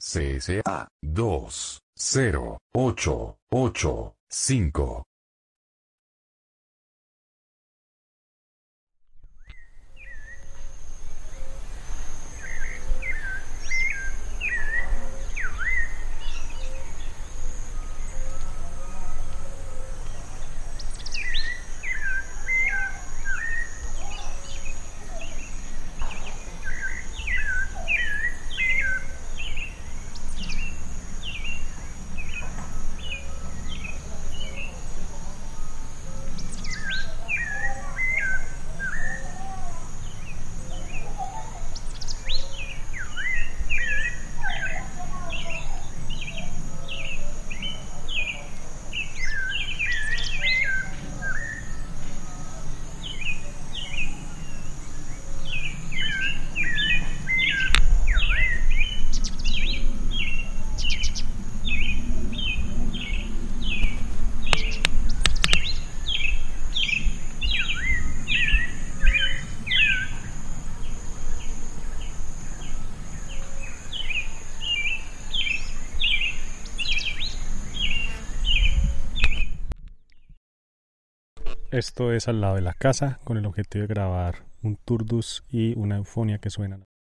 CSA 20885. Esto es al lado de la casa con el objetivo de grabar un turdus y una eufonía que suenan.